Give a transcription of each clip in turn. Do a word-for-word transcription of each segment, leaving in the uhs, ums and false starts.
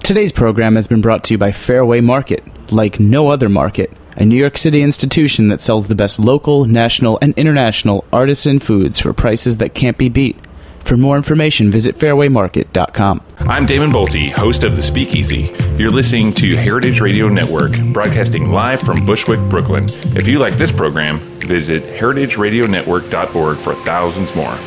Today's program has been brought to you by Fairway Market, like no other market, a New York City institution that sells the best local, national, and international artisan foods for prices that can't be beat. For more information, visit fairway market dot com. I'm Damon Bolte, host of The Speakeasy. You're listening to Heritage Radio Network, broadcasting live from Bushwick, Brooklyn. If you like this program, visit heritage radio network dot org for thousands more.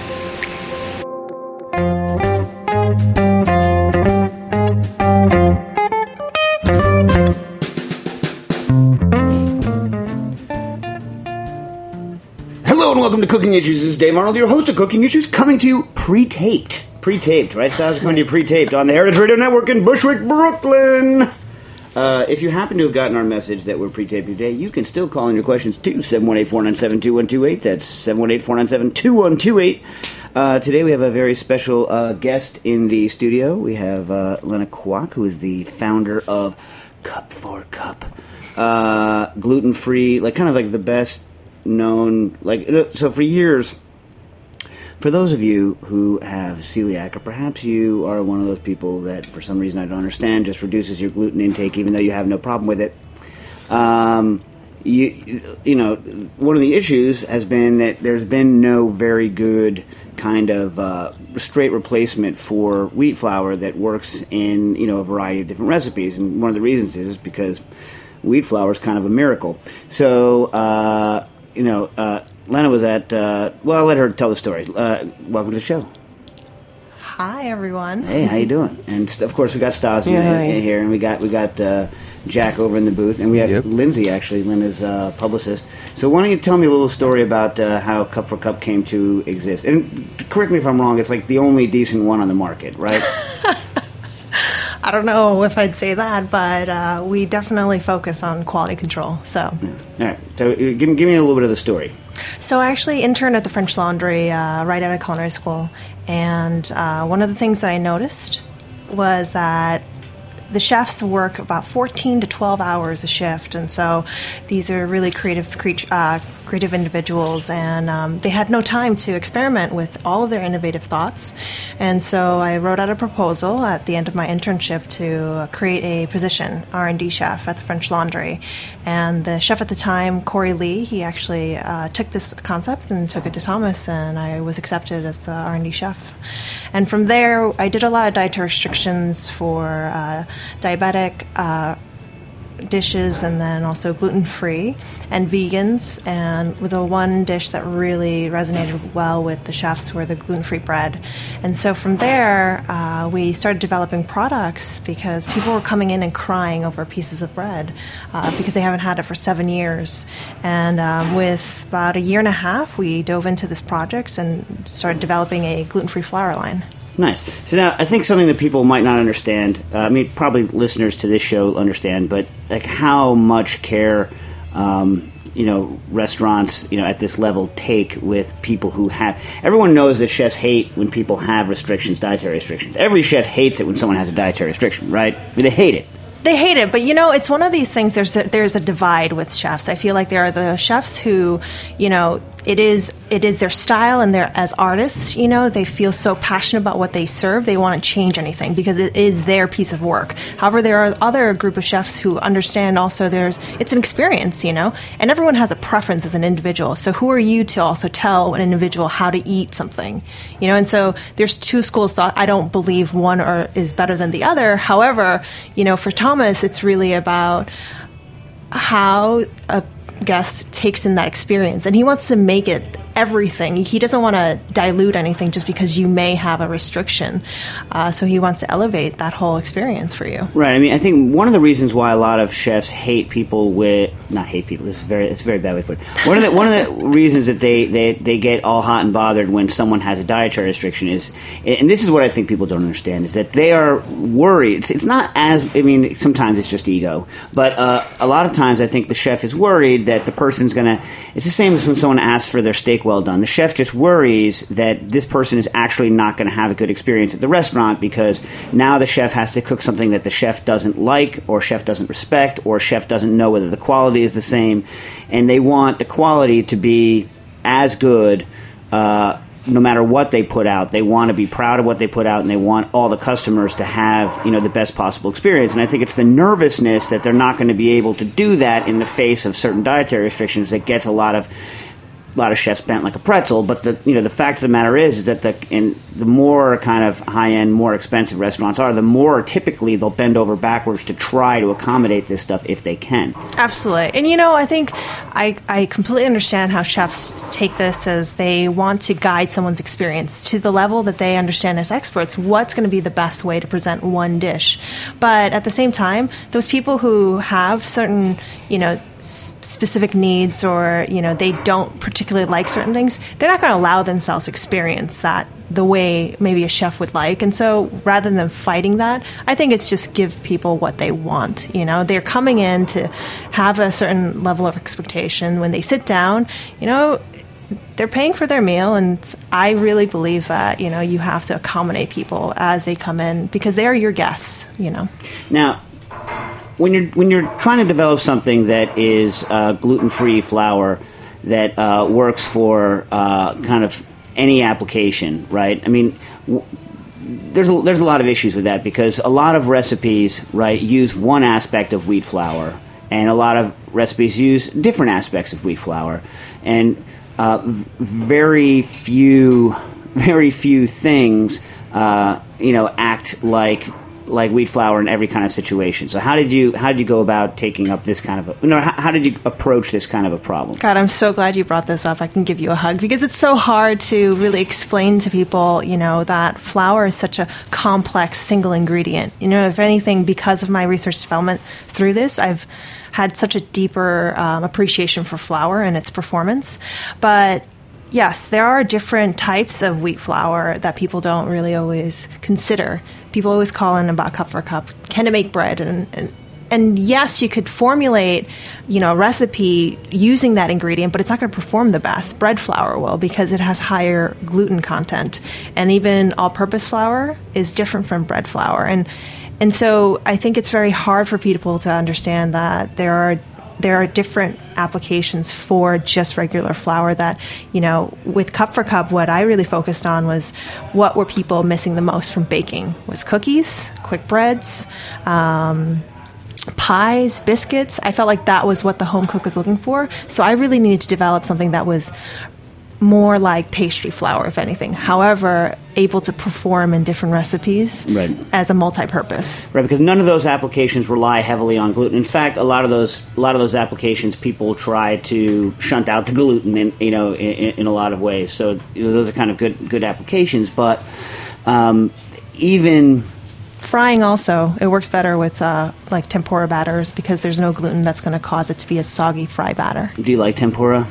Hello and welcome to Cooking Issues. This is Dave Arnold, your host of Cooking Issues, coming to you pre-taped. Pre-taped, right, Styles? Coming to you pre-taped on the Heritage Radio Network in Bushwick, Brooklyn. Uh, if you happen to have gotten our message that we're pre-taped today, you can still call in your questions to seven one eight, four nine seven, two one two eight. That's seven one eight, four nine seven, two one two eight. Uh, today we have a very special uh, guest in the studio. We have uh, Lena Kwok, who is the founder of Cup for Cup. Uh, gluten-free, like kind of like the best known, like, so for years, for those of you who have celiac, or perhaps you are one of those people that for some reason I don't understand just reduces your gluten intake even though you have no problem with it, um, you, you know, one of the issues has been that there's been no very good kind of uh, straight replacement for wheat flour that works in, you know, a variety of different recipes, and one of the reasons is because wheat flour is kind of a miracle. So, uh, you know, uh, Lena was at, uh, well, I'll let her tell the story. Uh, welcome to the show. Hi, everyone. Hey, how you doing? And, st- of course, we got Stassi yeah, in, in here, and we got we got uh, Jack over in the booth, and we have Yep. Lindsay, actually, Lena's uh, publicist. So why don't you tell me a little story about uh, how Cup for Cup came to exist? And correct me if I'm wrong, it's like the only decent one on the market, right? I don't know if I'd say that, but uh, we definitely focus on quality control. So, All right. So uh, give, give me a little bit of the story. so I actually interned at the French Laundry uh, right out of culinary school, and uh, one of the things that I noticed was that the chefs work about fourteen to twelve hours a shift, and so these are really creative creat- uh, creative individuals, and um, they had no time to experiment with all of their innovative thoughts. And so I wrote out a proposal at the end of my internship to create a position, R and D chef at the French Laundry. And the chef at the time, Corey Lee, he actually uh, took this concept and took it to Thomas, and I was accepted as the R and D chef. And from there, I did a lot of dietary restrictions for uh, diabetic uh, dishes, and then also gluten-free and vegans. And with the one dish that really resonated well with the chefs were the gluten-free bread. And so from there, uh, we started developing products because people were coming in and crying over pieces of bread uh, because they haven't had it for seven years. And um, with about a year and a half, we dove into this project and started developing a gluten-free flour line. Nice. So now, I think something that people might not understand, uh, I mean, probably listeners to this show understand, but like how much care, um, you know, restaurants, you know, at this level take with people who have, everyone knows that chefs hate when people have restrictions, dietary restrictions. Every chef hates it when someone has a dietary restriction, right? They hate it. They hate it, but you know, it's one of these things, there's a, there's a divide with chefs. I feel like there are the chefs who, you know, it is it is their style, and they're, as artists, you know, they feel so passionate about what they serve, they want to change anything because it is their piece of work. However, there are other group of chefs who understand also there's, it's an experience, you know, and everyone has a preference as an individual. So who are you to also tell an individual how to eat something, you know? And so there's two schools of thought. I don't believe one or is better than the other. However, you know, for Thomas, it's really about how a guest takes in that experience, and he wants to make it everything. He doesn't want to dilute anything just because you may have a restriction. Uh, so he wants to elevate that whole experience for you. Right. I mean, I think one of the reasons why a lot of chefs hate people with, not hate people, this is very, it's a very bad way to put it. One of the, one of the reasons that they, they, they get all hot and bothered when someone has a dietary restriction is, and this is what I think people don't understand, is that they are worried. It's, it's not as, I mean, sometimes it's just ego, but uh, a lot of times I think the chef is worried that the person's going to, it's the same as when someone asks for their steak well done. The chef just worries that this person is actually not going to have a good experience at the restaurant because now the chef has to cook something that the chef doesn't like, or chef doesn't respect, or chef doesn't know whether the quality is the same, and they want the quality to be as good uh, no matter what they put out, they want to be proud of what they put out, and they want all the customers to have, you know, the best possible experience. And I think it's the nervousness that they're not going to be able to do that in the face of certain dietary restrictions that gets a lot of a lot of chefs bent like a pretzel. But the you know the fact of the matter is is that the in the more kind of high end, more expensive restaurants are, the more typically they'll bend over backwards to try to accommodate this stuff if they can. Absolutely. And you know, I think I I completely understand how chefs take this as they want to guide someone's experience to the level that they understand as experts what's going to be the best way to present one dish. But at the same time, those people who have certain, you know, s- specific needs, or, you know, they don't particularly like certain things, they're not going to allow themselves to experience that the way maybe a chef would like. And so rather than fighting that, I think it's just give people what they want. You know, they're coming in to have a certain level of expectation. When they sit down, you know, they're paying for their meal, and I really believe that, you know, you have to accommodate people as they come in because they are your guests, you know. Now, when you're when you're trying to develop something that is uh, gluten-free flour that uh, works for uh, kind of any application, right? I mean, w- there's a, there's a lot of issues with that because a lot of recipes, right, use one aspect of wheat flour, and a lot of recipes use different aspects of wheat flour, and uh, v- very few, very few things, uh, you know, act like like wheat flour in every kind of situation. So how did you how did you go about taking up this kind of a, no, how, how did you approach this kind of a problem? God, I'm so glad you brought this up. I can give you a hug because it's so hard to really explain to people, you know, that flour is such a complex single ingredient. You know, if anything, because of my research development through this, I've had such a deeper um, appreciation for flour and its performance. But yes, there are different types of wheat flour that people don't really always consider. People always call in about cup for cup. Can it make bread? And, and and yes, you could formulate, you know, a recipe using that ingredient, but it's not going to perform the best. Bread flour will, because it has higher gluten content. And even all-purpose flour is different from bread flour. And and so I think it's very hard for people to understand that there are there are different applications for just regular flour that, you know, with Cup for Cup, what I really focused on was what were people missing the most from baking was cookies, quick breads, um, pies, biscuits. I felt like that was what the home cook was looking for. So I really needed to develop something that was more like pastry flour, if anything. However, able to perform in different recipes right. as a multi-purpose. Right, because none of those applications rely heavily on gluten. In fact, a lot of those a lot of those applications, people try to shunt out the gluten in you know in, in a lot of ways. So you know, those are kind of good good applications. But um, even frying also, it works better with uh, like tempura batters because there's no gluten that's going to cause it to be a soggy fry batter. Do you like tempura?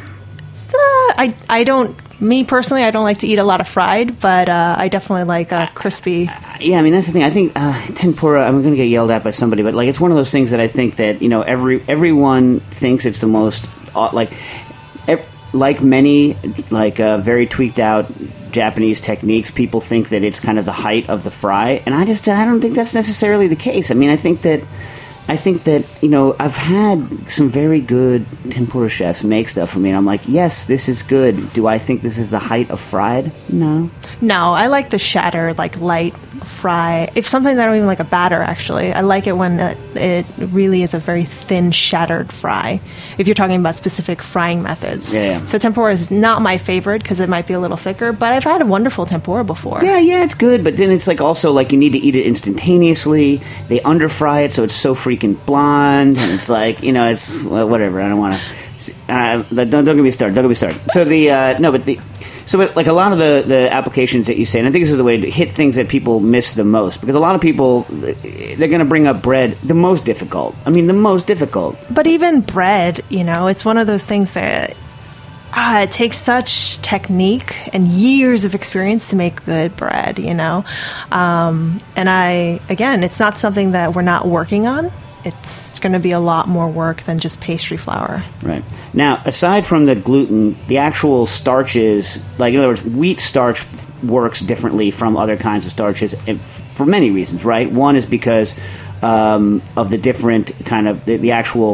Uh, I I don't. Me personally, I don't like to eat a lot of fried, but uh, I definitely like a crispy. Yeah, I mean that's the thing. I think uh, tempura. I'm going to get yelled at by somebody, but like it's one of those things that I think that you know every everyone thinks it's the most uh, like ev- like many like uh, very tweaked out Japanese techniques. People think that it's kind of the height of the fry, and I just I don't think that's necessarily the case. I mean, I think that. I think that, you know, I've had some very good tempura chefs make stuff for me, and I'm like, yes, this is good. Do I think this is the height of fried? No. No, I like the shatter, like light fry. If sometimes I don't even like a batter, actually. I like it when it, it really is a very thin, shattered fry, if you're talking about specific frying methods. Yeah, yeah. So tempura is not my favorite because it might be a little thicker, but I've had a wonderful tempura before. Yeah, yeah, it's good, but then it's like also like you need to eat it instantaneously. They under fry it, so it's so freaking blonde, and it's like, you know, it's well, whatever. I don't want to. Uh, don't don't get me started. Don't get me started. So the uh, no, but the so but like a lot of the, the applications that you say, and I think this is the way to hit things that people miss the most, because a lot of people they're going to bring up bread, the most difficult. I mean, the most difficult. But even bread, you know, it's one of those things that. Ah, it takes such technique and years of experience to make good bread, you know. Um, and I, again, it's not something that we're not working on. It's going to be a lot more work than just pastry flour. Right. Now, aside from the gluten, the actual starches, like in other words, wheat starch works differently from other kinds of starches for many reasons, right? One is because um, of the different kind of, the, the actual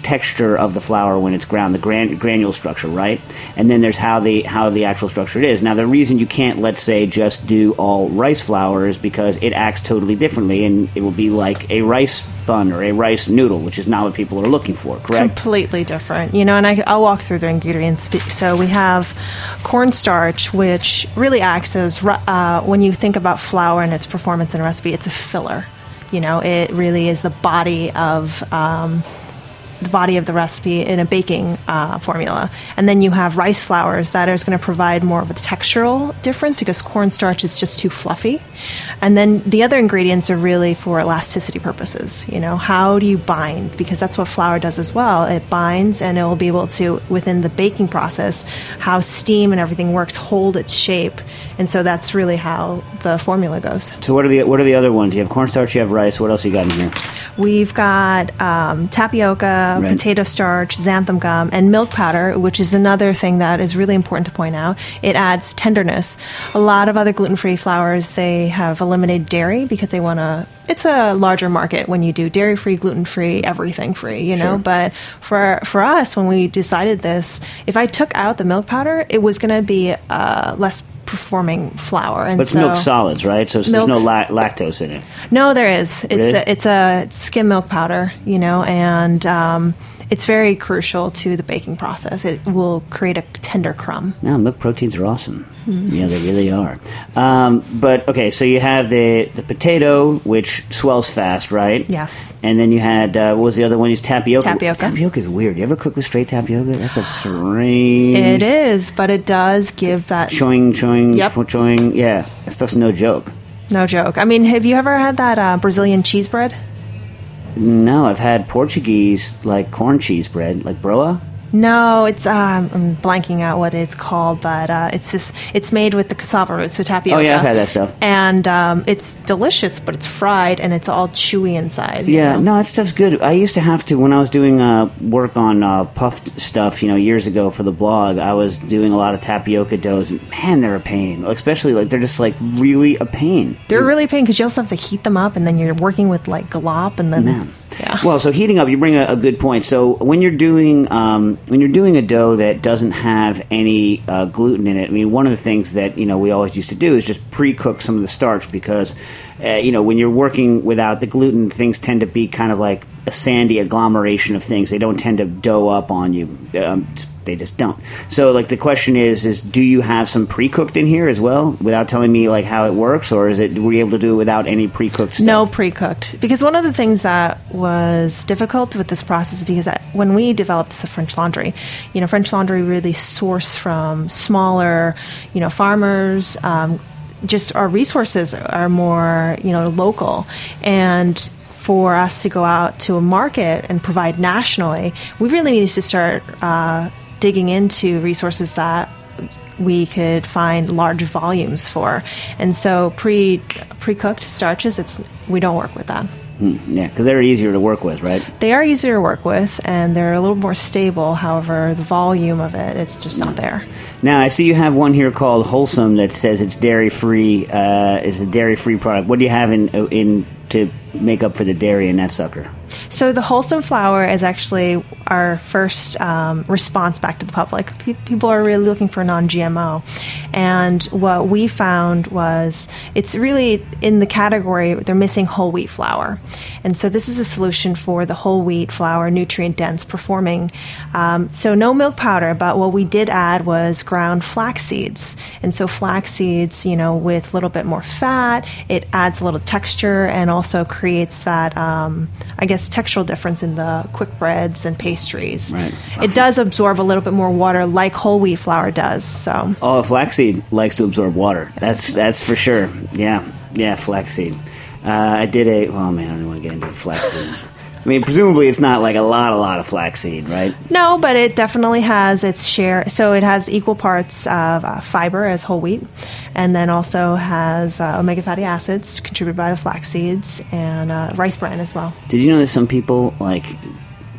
texture of the flour when it's ground, the gran- granule structure, right? And then there's how the how the actual structure it is. Now, the reason you can't, let's say, just do all rice flour is because it acts totally differently, and it will be like a rice bun or a rice noodle, which is not what people are looking for, correct? Completely different. You know, and I, I'll walk through the ingredients. So we have cornstarch, which really acts as, uh, when you think about flour and its performance in a recipe, it's a filler. You know, it really is the body of um, the body of the recipe in a baking uh, formula. And then you have rice flours that is going to provide more of a textural difference because cornstarch is just too fluffy. And then the other ingredients are really for elasticity purposes. You know, how do you bind? Because that's what flour does as well. It binds, and it will be able to, within the baking process, how steam and everything works, hold its shape. And so that's really how the formula goes. So what are the what are the other ones? You have cornstarch, you have rice. What else you got in here? We've got um, tapioca, Right. potato starch, xanthan gum, and milk powder, which is another thing that is really important to point out. It adds tenderness. A lot of other gluten-free flours, they have eliminated dairy because they want to... It's a larger market when you do dairy-free, gluten-free, everything-free, you know? Sure. But for for us, when we decided this, if I took out the milk powder, it was going to be uh, less performing flour. And But it's so, milk solids, right? So there's no Milk- la- lactose in it. No, there is. It's Really? a, it's a skim milk powder, you know, and um, it's very crucial to the baking process. It will create a tender crumb. No, milk proteins are awesome. Yeah, they really are. Um, but, okay, so you have the, the potato, which swells fast, right? Yes. And then you had, uh, what was the other one? You used tapioca. Tapioca. Tapioca is weird. You ever cook with straight tapioca? That's a strange... It is, but it does give that... Chewing, chewing, Yep. chewing. Yeah, that stuff's no joke. No joke. I mean, have you ever had that uh, Brazilian cheese bread? No, I've had Portuguese, like, corn cheese bread, like broa. No, it's um, I'm blanking out what it's called, but uh, it's this. It's made with the cassava root, so tapioca. Oh, yeah, I've had that stuff. and um, it's delicious, but it's fried and it's all chewy inside. you Yeah, know? no, that stuff's good. I used to have to, when I was doing uh, work on uh, puffed stuff, you know, years ago for the blog, I was doing a lot of tapioca doughs, and man, they're a pain. Especially, like, they're just, like, really a pain. They're really a pain because you also have to heat them up, and then you're working with like glop, and then Man. yeah. Well, so heating up, you bring a, a good point. So when you're doing um, when you're doing a dough that doesn't have any uh, gluten in it, I mean, one of the things that you know we always used to do is just pre-cook some of the starch because uh, you know when you're working without the gluten, things tend to be kind of like a sandy agglomeration of things. They don't tend to dough up on you. Um, just- they just don't. So, like, the question is, is do you have some pre-cooked in here as well, without telling me like how it works, or is it were you able to do it without any pre-cooked stuff? No pre-cooked, because one of the things that was difficult with this process is because that when we developed the French Laundry, you know, French Laundry really source from smaller, you know, farmers. Um, just our resources are more, you know, local, and for us to go out to a market and provide nationally, we really need to start uh, digging into resources that we could find large volumes for. And so pre pre-cooked starches, it's we don't work with that. Hmm, yeah, because they're easier to work with, right? They are easier to work with, and they're a little more stable. However, the volume of it, it's just not there. Now, I see you have one here called Wholesome that says it's dairy-free, uh, is a dairy-free product. What do you have in in to make up for the dairy in that sucker? So the Wholesome flour is actually our first um, response back to the public. Pe- people are really looking for non-G M O. And what we found was it's really in the category, they're missing whole wheat flour. And so this is a solution for the whole wheat flour, nutrient-dense performing. Um, so no milk powder, but what we did add was ground flax seeds. And so flax seeds, you know, with a little bit more fat, it adds a little texture and also creates that, um, I guess, textural difference in the quick breads and pastries. Right. It does absorb a little bit more water like whole wheat flour does. So Oh, flaxseed likes to absorb water. That's that's for sure. Yeah, yeah, flaxseed. Uh, I did a. Oh man, I don't want to get into flaxseed. I mean, presumably it's not like a lot, a lot of flaxseed, right? no, but it definitely has its share. So it has equal parts of uh, fiber as whole wheat, and then also has uh, omega fatty acids contributed by the flax seeds and uh, rice bran as well. Did you know that some people like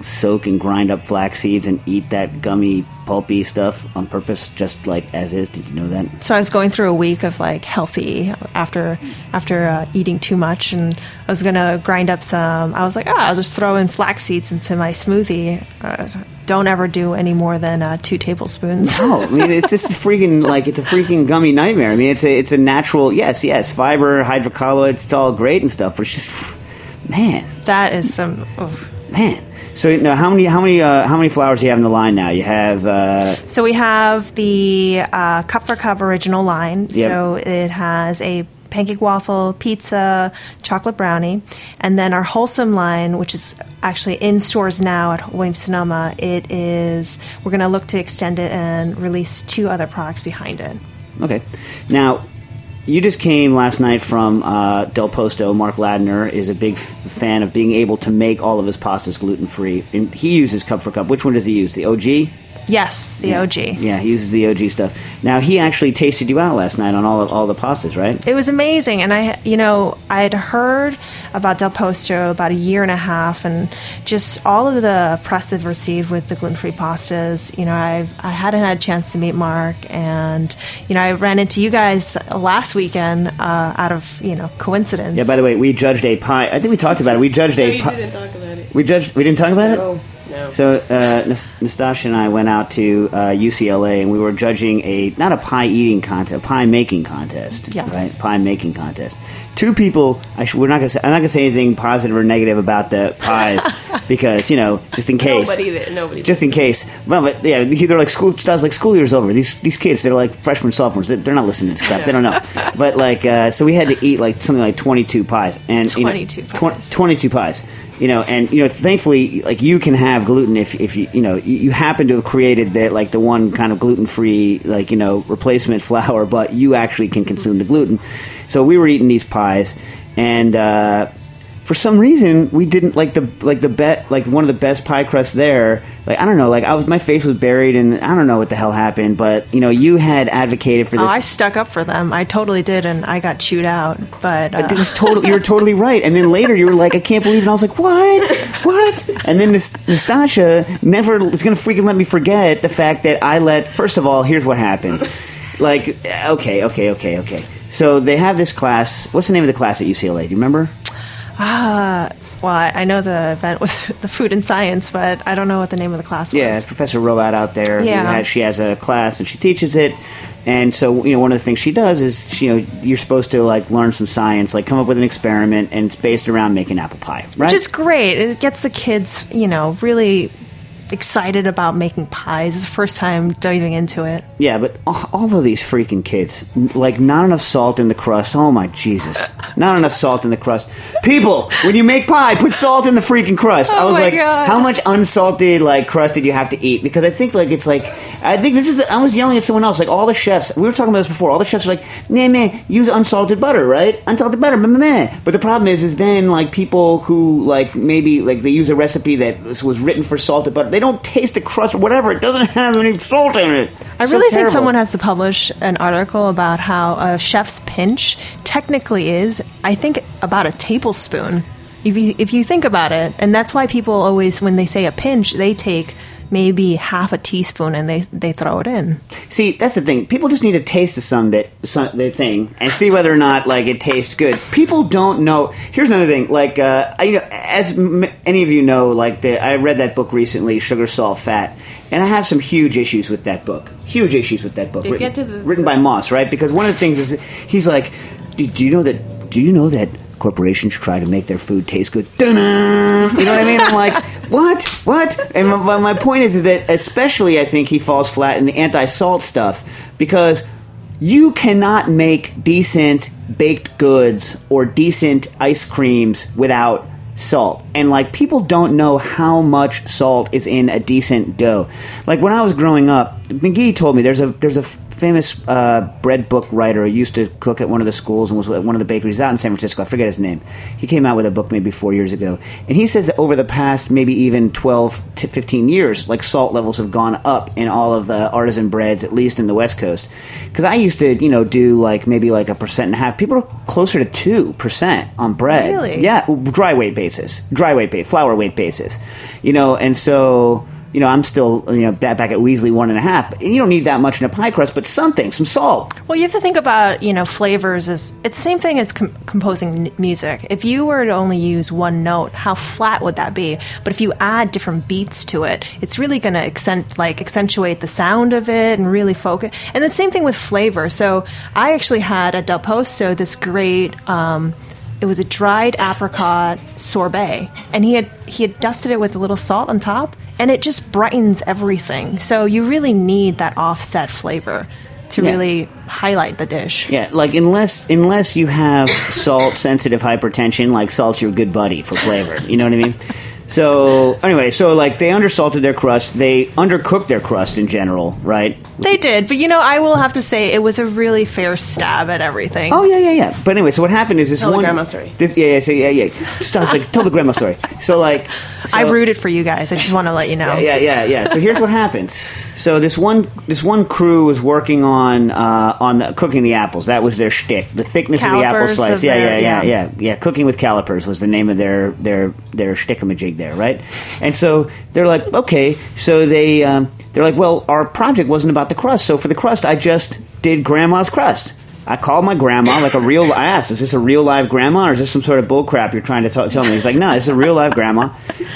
soak and grind up flax seeds and eat that gummy, pulpy stuff on purpose, just like as is? Did you know that? So I was going through a week of like healthy after after uh, eating too much, and I was gonna grind up some. I was like, ah, oh, I'll just throw in flax seeds into my smoothie. Uh, don't ever do any more than uh, two tablespoons. No, I mean it's just freaking like it's a freaking gummy nightmare. I mean it's a it's a natural yes yes fiber, hydrocolloids, it's all great and stuff, but it's just man. That is some oh. man. So now, how many how many uh, how many flowers do you have in the line now? You have uh, so we have the uh, Cup for Cup original line. Yep. So it has a pancake waffle, pizza, chocolate brownie, and then our wholesome line, which is actually in stores now at Williams Sonoma. It is we're going to look to extend it and release two other products behind it. Okay, now. You just came last night from uh, Del Posto. Mark Ladner is a big f- fan of being able to make all of his pastas gluten-free. And he uses Cup for Cup. Which one does he use? The O G? Yes, the yeah. O G. Yeah, he uses the O G stuff. Now, he actually tasted you out last night on all of, all the pastas, right? It was amazing. And I, you know, I had heard about Del Posto about a year and a half, and just all of the press they've received with the gluten-free pastas. You know, I've I hadn't had a chance to meet Mark, and you know, I ran into you guys last weekend uh, out of you know coincidence. Yeah. By the way, we judged a pie. I think we talked about it. We judged no, a. you Pi- didn't talk about it. We judged. We didn't talk about no. it. No. So uh, Nastasia and I went out to uh, U C L A, and we were judging a not a pie eating contest, a pie making contest. Yes. Right, pie making contest. Two people. I sh- we're not going to. Say, I'm not going to say anything positive or negative about the pies because you know, just in case. Nobody there. Nobody. Just in case. Well, but yeah, they're like school. Styles like school year's over. These these kids, they're like freshmen, sophomores. They're, they're not listening to this crap. They don't know. But like, uh, so we had to eat like something like twenty-two pies and twenty-two you know, pies. tw- twenty-two pies. You know, and you know, thankfully, like you can have gluten if, if you you know you, you happen to have created that like the one kind of gluten free like you know replacement flour, but you actually can consume the gluten. So we were eating these pies, and uh, for some reason we didn't like the like the bet like one of the best pie crusts there. Like I don't know, like I was my face was buried, and I don't know what the hell happened, but you know you had advocated for this. Oh, I stuck up for them. I totally did, and I got chewed out. But uh, it was totally, you were totally right. And then later you were like, I can't believe it. And I was like, what? What? And then this Nastasia never is going to freaking let me forget the fact that I let, first of all, here's what happened. Like, okay, okay, okay, okay. So they have this class. What's the name of the class at U C L A? Do you remember? Ah, uh, well, I, I know the event was the food and science, but I don't know what the name of the class was. Yeah, Professor Robat out there. Yeah. Who has, she has a class and she teaches it. And so, you know, one of the things she does is, you know, you're supposed to, like, learn some science, like, come up with an experiment, and it's based around making apple pie, right? Which is great. It gets the kids, you know, really excited about making pies. It's the first time diving into it. Yeah, but all of these freaking kids, like, not enough salt in the crust. Oh, my Jesus. Not enough salt in the crust. People, when you make pie, put salt in the freaking crust. Oh I was my like, God. How much unsalted, like, crust did you have to eat? Because I think, like, it's like, I think this is, the, I was yelling at someone else, like, all the chefs, we were talking about this before, all the chefs are like, nah, man, use unsalted butter, right? Unsalted butter, meh, meh, meh. But the problem is, is then, like, people who, like, maybe, like, they use a recipe that was, was written for salted butter, they don't taste the crust or whatever. It doesn't have any salt in it. I So really think terrible. someone has to publish an article about how a chef's pinch technically is, I think, about a tablespoon. If you, if you think about it, and that's why people always, when they say a pinch, they take maybe half a teaspoon and they, they throw it in. See, that's the thing. People just need to taste of some bit, some, the thing, and see whether or not like it tastes good. People don't know. Here's another thing. Like, uh, I, you know, as m- any of you know, like the, I read that book recently, Sugar, Salt, Fat, and I have some huge issues with that book. Huge issues with that book. Did Written, get to the- written by Moss, right? Because one of the things is he's like, do, do you know that? Do you know that? Corporations try to make their food taste good. Dun-dun! You know what I mean? I'm like, what? What? And my, my point is, is that especially I think he falls flat in the anti-salt stuff because you cannot make decent baked goods or decent ice creams without salt. And like people don't know how much salt is in a decent dough. Like when I was growing up, McGee told me there's a there's a famous uh, bread book writer who used to cook at one of the schools and was at one of the bakeries out in San Francisco. I forget his name. He came out with a book maybe four years ago, and he says that over the past maybe even twelve to fifteen years, like salt levels have gone up in all of the artisan breads, at least in the West Coast. Because I used to, you know, do like maybe like a percent and a half. People are closer to two percent on bread. Really? Yeah, dry weight basis, dry weight base, flour weight basis. You know, and so. You know, I'm still, you know, back at Weasley one and a half. But you don't need that much in a pie crust, but something, some salt. Well, you have to think about, you know, flavors as it's the same thing as com- composing n- music. If you were to only use one note, how flat would that be? But if you add different beats to it, it's really going to accent like accentuate the sound of it and really focus. And the same thing with flavor. So I actually had at Del Posto this great. Um, It was a dried apricot sorbet, and he had he had dusted it with a little salt on top, and it just brightens everything. So you really need that offset flavor to Yeah. really highlight the dish. Yeah, like unless unless you have salt sensitive hypertension, like salt's your good buddy for flavor. You know what I mean? So anyway, so like they undersalted their crust, they undercooked their crust in general, right? They did, but you know, I will have to say it was a really fair stab at everything. Oh yeah, yeah, yeah. But anyway, so what happened is this Tell the one grandma story. This yeah, yeah, so, yeah, yeah. Just, I was like, tell the grandma story. So like, so, I rooted for you guys. I just want to let you know. Yeah, yeah, yeah. So here's what happens. So this one, this one crew was working on uh, on the, cooking the apples. That was their shtick. The thickness of the apple Calipers slice. of Yeah, their- yeah, yeah, yeah. yeah, yeah. Cooking with calipers was the name of their their their shtickamajig there, right? And so they're like, okay. So they um, they're like, well, our project wasn't about the crust. So for the crust, I just did grandma's crust. I called my grandma, like a real. I asked, "Is this a real live grandma, or is this some sort of bull crap you're trying to t- tell me?" He's like, "No, this is a real live grandma."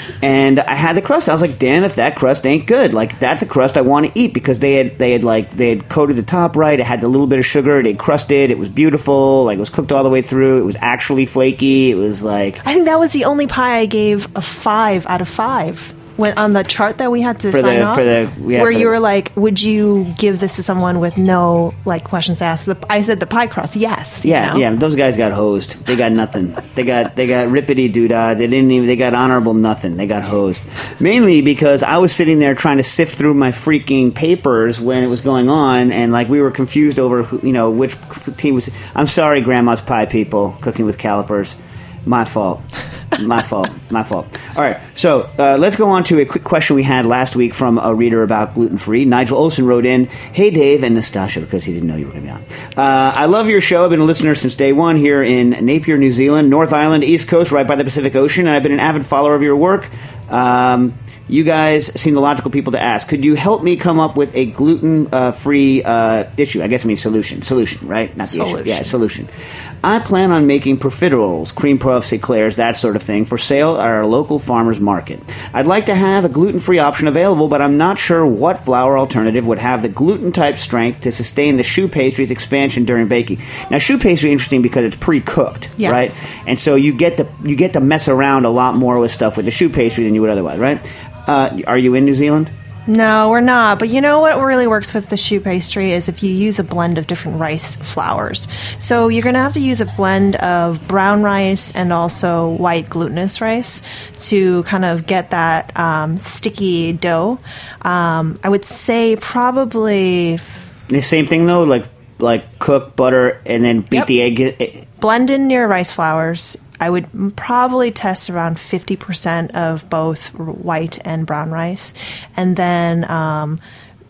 And I had the crust. I was like, "Damn, if that crust ain't good, like that's a crust I want to eat," because they had they had like they had coated the top right. It had a little bit of sugar. They crusted. It was beautiful. Like it was cooked all the way through. It was actually flaky. It was like I think that was the only pie I gave a five out of five. When on the chart that we had to For sign the- off, for the- yeah, where for you the- were like, "Would you give this to someone with no like questions asked?" The, I said the pie crust, yes. you Yeah, know? yeah. Those guys got hosed. They got nothing. They got they got rippity doodah. They didn't even. They got honorable nothing. They got hosed. Mainly because I was sitting there trying to sift through my freaking papers when it was going on, and like we were confused over who, you know which team was. I'm sorry, Grandma's Pie people, cooking with calipers. My fault. My fault. My fault. All right. So uh, let's go on to a quick question we had last week from a reader about gluten-free. Nigel Olson wrote in, "Hey, Dave," and Nastasha, because he didn't know you were going to be on. Uh, I love your show. I've been a listener since day one here in Napier, New Zealand, North Island, East Coast, right by the Pacific Ocean, and I've been an avid follower of your work. Um, you guys seem the logical people to ask. Could you help me come up with a gluten-free uh, issue? I guess I mean solution. Solution, right? Not the Solution. issue. Yeah, solution. I plan on making profiteroles, cream puffs, eclairs, that sort of thing, for sale at our local farmer's market. I'd like to have a gluten-free option available, but I'm not sure what flour alternative would have the gluten-type strength to sustain the choux pastry's expansion during baking. Now, choux pastry is interesting because it's pre-cooked, Yes. right? And so you get to you get to mess around a lot more with stuff with the choux pastry than you would otherwise, right? Uh, are you in New Zealand? No, we're not. But you know what really works with the choux pastry is if you use a blend of different rice flours. So you're going to have to use a blend of brown rice and also white glutinous rice to kind of get that um, sticky dough. Um, I would say probably The same thing though, like like cook butter and then beat Yep. the egg. blend in your rice flours. I would m- probably test around fifty percent of both r- white and brown rice, and then um,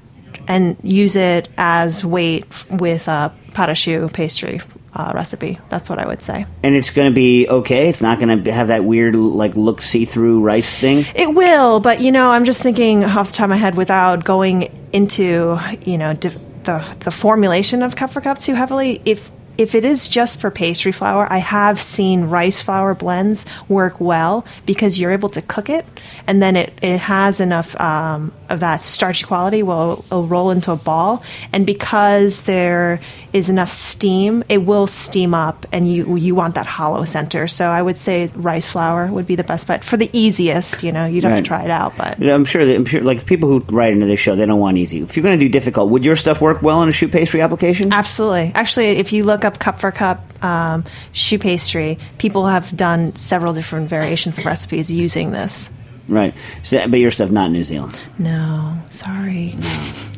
and use it as weight with a pâte à choux pastry uh, recipe. That's what I would say. And it's going to be okay. It's not going to have that weird, like, look see-through rice thing. It will, but you know, I'm just thinking off the top of my head without going into you know di- the the formulation of cup for cup too heavily. If If it is just for pastry flour, I have seen rice flour blends work well because you're able to cook it, and then it, it has enough um, of that starchy quality where it'll, it'll roll into a ball. And because there is enough steam, it will steam up, and you you want that hollow center. So I would say rice flour would be the best bet for the easiest. You know, you'd have Right. to try it out, but I'm sure that I'm sure like people who write into this show, they don't want easy. If you're going to do difficult, would your stuff work well in a choux pastry application? absolutely. Actually, if you look up cup for cup um, choux pastry, people have done several different variations of recipes using this. Right. So, but your stuff not in New Zealand. No, sorry.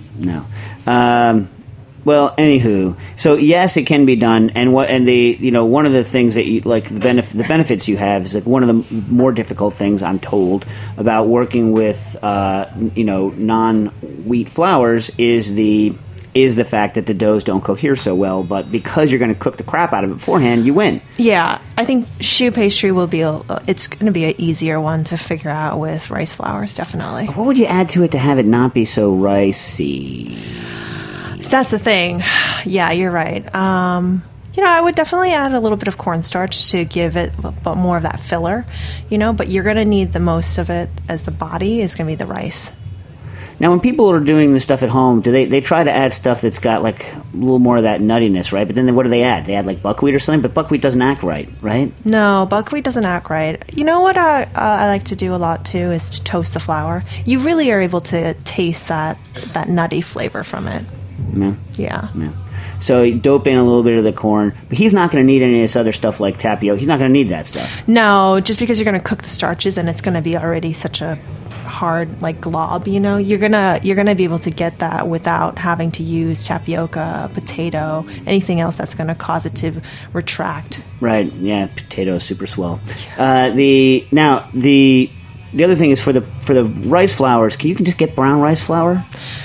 no. Um, well, anywho, so yes, it can be done, and what and the you know one of the things that you like the benefit the benefits you have is like one of the more difficult things I'm told about working with uh, you know non-wheat flours is the is the fact that the doughs don't cohere so well, but because you're going to cook the crap out of it beforehand, you win. Yeah, I think choux pastry will be, a, it's going to be an easier one to figure out with rice flours, definitely. What would you add to it to have it not be so ricey? That's the thing. Yeah, you're right. Um, you know, I would definitely add a little bit of cornstarch to give it a, more of that filler, you know, but you're going to need the most of it as the body is going to be the rice. Now, when people are doing this stuff at home, do they, they try to add stuff that's got, like, a little more of that nuttiness, right? But then what do they add? They add, like, buckwheat or something? But buckwheat doesn't act right, right? No, buckwheat doesn't act right. You know what I, uh, I like to do a lot, too, is to toast the flour. You really are able to taste that, that nutty flavor from it. Yeah. Yeah. yeah. So you dope in a little bit of the corn. But he's not going to need any of this other stuff like tapioca. He's not going to need that stuff. No, just because you're going to cook the starches and it's going to be already such a hard like glob, you know, you're gonna you're gonna be able to get that without having to use tapioca, potato, anything else that's going to cause it to retract. Right. Yeah. Potato is super swell. Uh, the now the the other thing is for the for the rice flours. Can you can just get brown rice flour?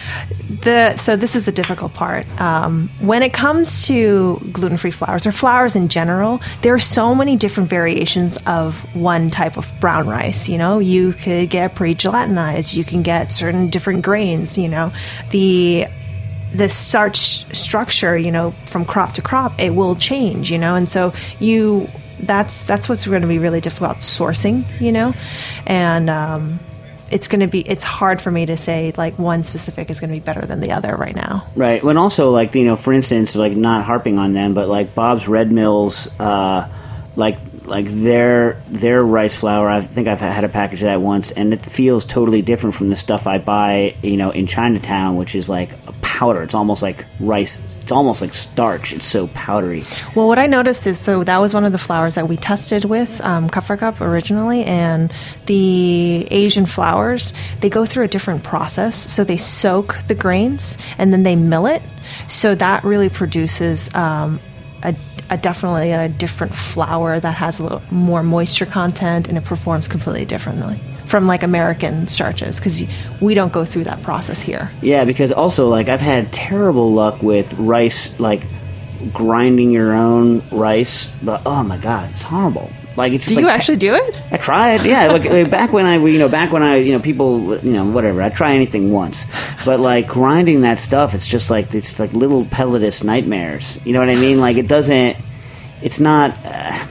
The, so this is the difficult part. Um, when it comes to gluten-free flours or flours in general, there are so many different variations of one type of brown rice. You know, you could get pre-gelatinized. You can get certain different grains. You know, the the starch structure, you know, from crop to crop, it will change. You know, and so you that's that's what's going to be really difficult about sourcing. You know, and um, it's going to be, it's hard for me to say like one specific is going to be better than the other right now. Right. When also like, you know, for instance, like not harping on them, but like Bob's Red Mills, uh, like, like their, their rice flour, I think I've had a package of that once, and it feels totally different from the stuff I buy, you know, in Chinatown, which is like a powder. It's almost like rice. It's almost like starch. It's so powdery. Well, what I noticed is, so that was one of the flours that we tested with um, Cup for Cup originally, and the Asian flours, they go through a different process. So they soak the grains and then they mill it. So that really produces um, a A definitely a different flour that has a little more moisture content, and it performs completely differently from like American starches, because we don't go through that process here. Yeah, because also like I've had terrible luck with rice, like grinding your own rice, but oh my god, it's horrible. Like it's just do you like, actually do it? I tried, yeah. Like, like back when I, you know, back when I, you know, people, you know, whatever. I try anything once, but like grinding that stuff, it's just like it's like little pelletous nightmares. You know what I mean? Like it doesn't. It's not. Uh,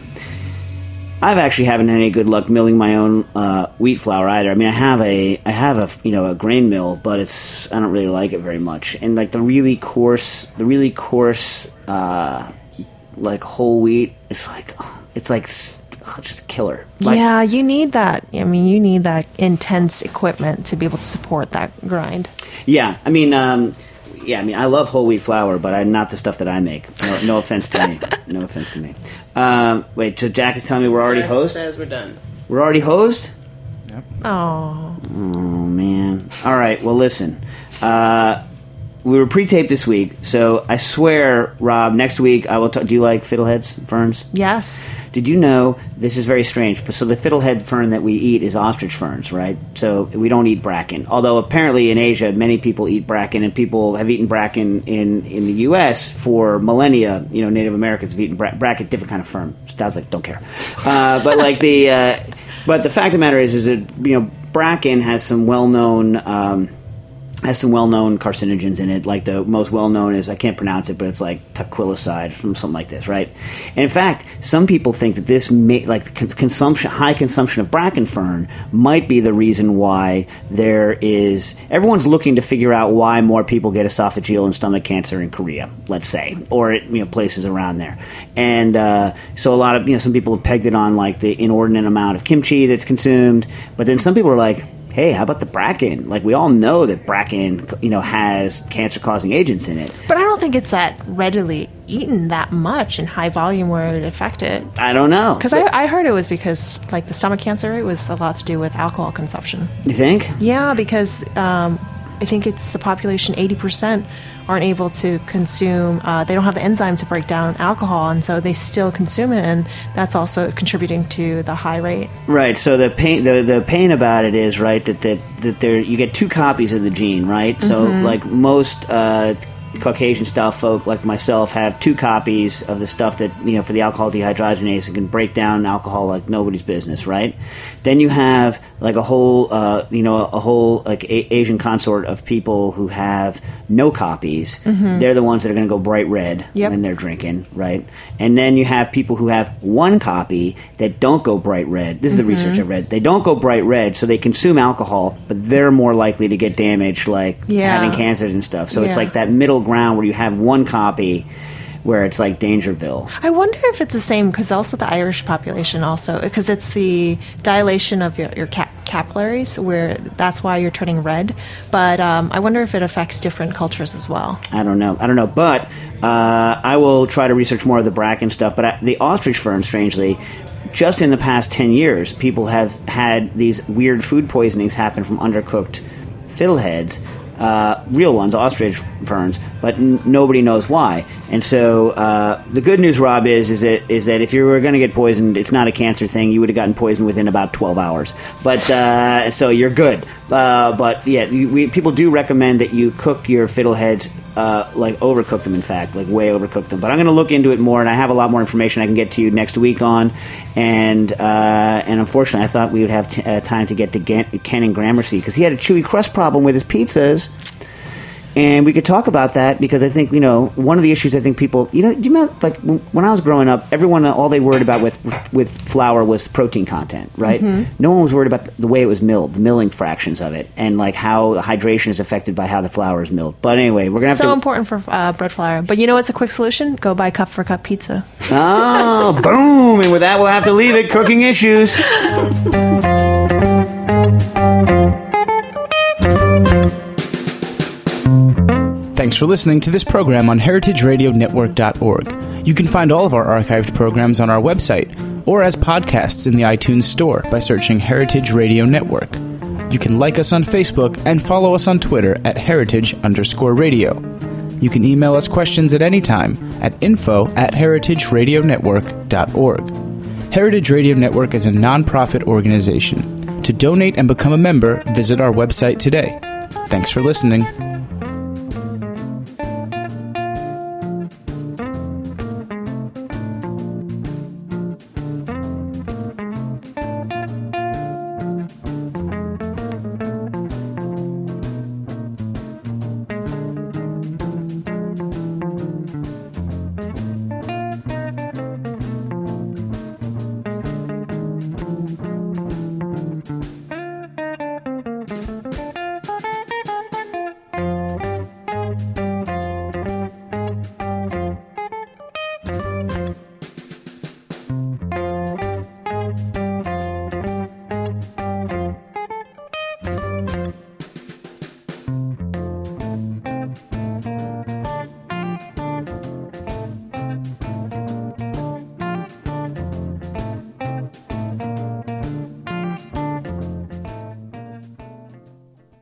I've actually haven't had any good luck milling my own uh, wheat flour either. I mean, I have a, I have a, you know, a grain mill, but it's I don't really like it very much. And like the really coarse, the really coarse, uh, like whole wheat, it's like, it's like. Just a killer. Like, yeah, you need that. I mean, you need that intense equipment to be able to support that grind. Yeah, I mean, um, yeah, I mean, I love whole wheat flour, but I'm not the stuff that I make. No, no offense to me. No offense to me. Um, wait, so Jack is telling me we're already Jack hosed? says we're done. We're already hosed? Yep. Oh. Oh, man. All right, well, listen. Uh, we were pre-taped this week, so I swear, Rob, next week I will talk. Do you like fiddleheads, ferns? Yes. Did you know, this is very strange, but so the fiddlehead fern that we eat is ostrich ferns, right? So we don't eat bracken. Although apparently in Asia, many people eat bracken, and people have eaten bracken in, in the U S for millennia. You know, Native Americans have eaten bra- bracken, different kind of fern. Styles like, don't care. Uh, but like the, uh, but the fact of the matter is, is that, you know, bracken has some well-known, um, has some well-known carcinogens in it. Like the most well-known is, I can't pronounce it, but it's like taquilicide from something like this, right? And in fact, some people think that this, may, like con- consumption, high consumption of bracken fern might be the reason why there is, everyone's looking to figure out why more people get esophageal and stomach cancer in Korea, let's say, or you know places around there. And uh, so a lot of, you know, some people have pegged it on like the inordinate amount of kimchi that's consumed, but then some people are like, hey, how about the bracken? Like, we all know that bracken, you know, has cancer-causing agents in it. But I don't think it's that readily eaten that much in high volume where it would affect it. I don't know. Because I, I heard it was because, like, the stomach cancer, it was a lot to do with alcohol consumption. You think? Yeah, because um, I think it's the population, eighty percent aren't able to consume, uh, they don't have the enzyme to break down alcohol, and so they still consume it, and that's also contributing to the high rate. Right, so the pain the, the pain about it is, right, that, that, that there you get two copies of the gene, right? So, mm-hmm. like most uh, Caucasian-style folk like myself have two copies of the stuff that, you know, for the alcohol dehydrogenase, it can break down alcohol like nobody's business, right? Then you have like a whole, uh, you know, a whole like a- Asian consort of people who have no copies. Mm-hmm. They're the ones that are going to go bright red yep. when they're drinking, right? And then you have people who have one copy that don't go bright red. This is mm-hmm. the research I read. They don't go bright red, so they consume alcohol, but they're more likely to get damaged, like yeah. having cancers and stuff. So yeah. it's like that middle ground where you have one copy where it's like Dangerville. I wonder if it's the same, because also the Irish population also, because it's the dilation of your, your cap- capillaries where that's why you're turning red. But um, I wonder if it affects different cultures as well. I don't know. I don't know. But uh, I will try to research more of the Bracken stuff. But I, the ostrich fern, strangely, just in the past ten years, people have had these weird food poisonings happen from undercooked fiddleheads. Uh, real ones, ostrich ferns, but n- nobody knows why. And so uh, the good news, Rob, is is that is that if you were going to get poisoned, it's not a cancer thing. You would have gotten poisoned within about twelve hours. But uh, so you're good. Uh, but yeah, you, we, people do recommend that you cook your fiddleheads, uh, like overcook them. In fact, like way overcook them. But I'm going to look into it more, and I have a lot more information I can get to you next week on. And uh, and unfortunately, I thought we would have t- uh, time to get to Gen- Ken in Gramercy, because he had a chewy crust problem with his pizzas. And we could talk about that, because I think, you know, one of the issues I think people, you know, do you know, like when I was growing up, everyone, all they worried about with with flour was protein content, right? Mm-hmm. No one was worried about the way it was milled, the milling fractions of it, and like how hydration is affected by how the flour is milled. But anyway, we're going to have so to... So important for uh, bread flour. But you know what's a quick solution? Go buy cup for cup pizza. Oh, boom! And with that, we'll have to leave it. Cooking issues. Thanks for listening to this program on heritage radio network dot org. You can find all of our archived programs on our website or as podcasts in the iTunes Store by searching Heritage Radio Network. You can like us on Facebook and follow us on Twitter at heritage underscore radio. You can email us questions at any time at info at heritage radio network dot org. Heritage Radio Network is a non-profit organization. To donate and become a member, visit our website today. Thanks for listening.